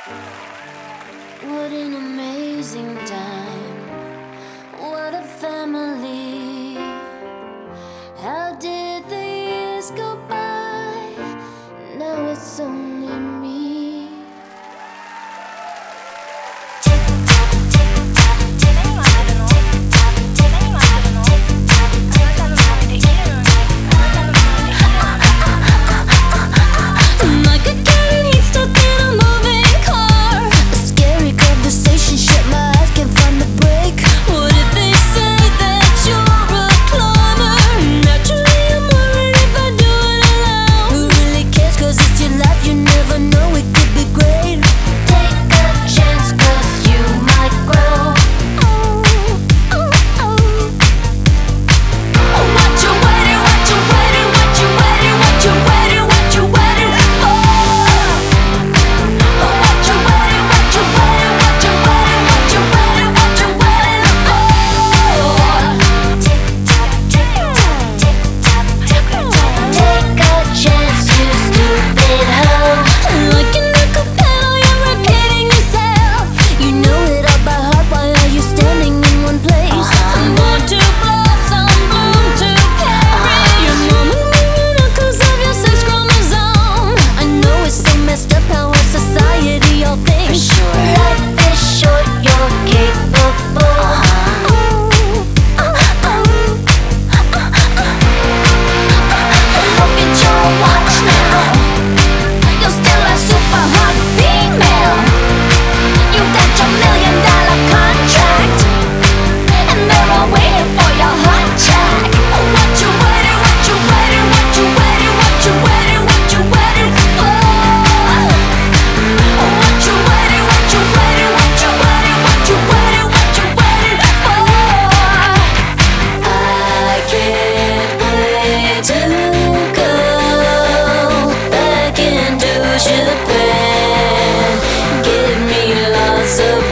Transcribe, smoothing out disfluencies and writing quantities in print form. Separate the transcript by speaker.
Speaker 1: What an amazing time. What a family. How did the years go by? Now it's only me. Like a cat he's stuck in a moving car. A scary conversation, shut my eyes, can't find the break. What if they say that you're a cloner? Naturally I'm worried if I do it alone. Who really cares, cause it's your life, you never know, it could be great. Take a chance, cause you might grow. What you waiting, what you waiting, what you waiting, what you waiting, what you waiting for? What you waiting, what you waiting, what you waiting, what you waiting, what you waiting for? Take a chance, you stupid hoe. Like an echo pedal, you're repeating yourself. You know it all by heart, why are you standing in one place? I'm born to blossom, bloom to carry. Your mama moving up cause of your sex chromosome. I know it's so messed up how our society all thinks. Life is short, you're capable. Look at your watch now. You're still a super hot female. You got your $1 million contract, and they're all waiting for your hot check. What you waiting, what you waiting, what you waiting, what you waiting, what you waiting for? What you waiting, what you waiting, what you waiting, what you waiting, what you waiting for? I can't wait to go back into Japan. Give me lots of